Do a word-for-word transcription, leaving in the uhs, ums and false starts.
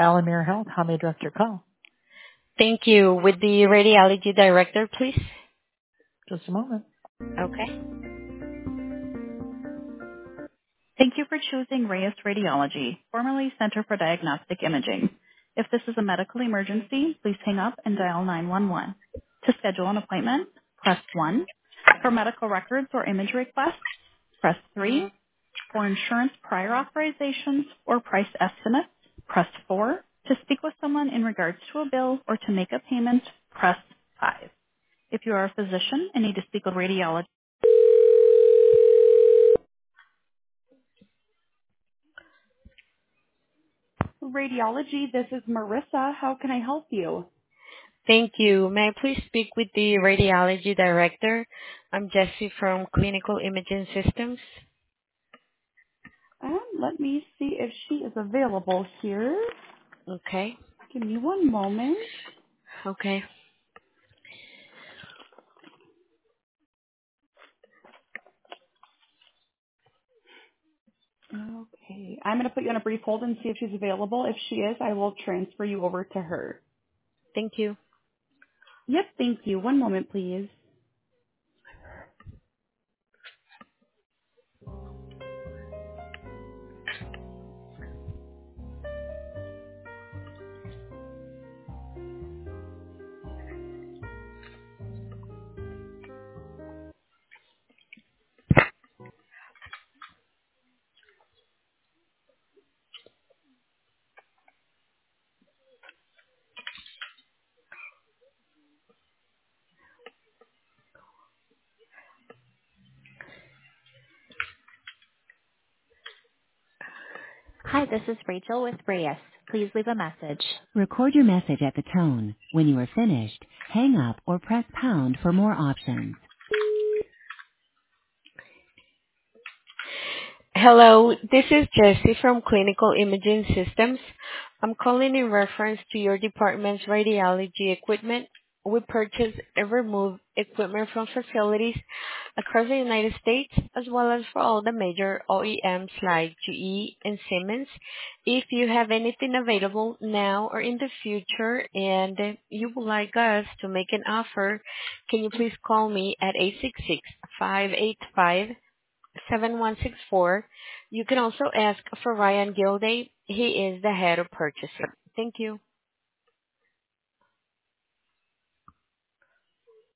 Alamere Health. How may I direct your call? Thank you. With the radiology director, please. Just a moment. Okay. Thank you for choosing Reyes Radiology, formerly Center for Diagnostic Imaging. If this is a medical emergency, please hang up and dial nine one one. To schedule an appointment, press one. For medical records or image requests, press three. For insurance prior authorizations or price estimates, press four. To speak with someone in regards to a bill or to make a payment, press five. If you are a physician and need to speak with radiology, Radiology, this is Marissa. How can I help you? Thank you. May I please speak with the radiology director? I'm Jessie from Clinical Imaging Systems. Um, let me see if she is available here. Okay. Give me one moment. Okay. Okay. I'm going to put you on a brief hold and see if she's available. If she is, I will transfer you over to her. Thank you. Yep, thank you. One moment, please. Hi, this is Rachel with Reyes. Please leave a message. Record your message at the tone. When you are finished, hang up or press pound for more options. Hello, this is Jessie from Clinical Imaging Systems. I'm calling in reference to your department's radiology equipment. We purchase and remove equipment from facilities across the United States, as well as for all the major O E Ms like G E and Siemens. If you have anything available now or in the future and you would like us to make an offer, can you please call me at eight six six, five eight five, seven one six four. You can also ask for Ryan Gilday. He is the head of purchasing. Thank you.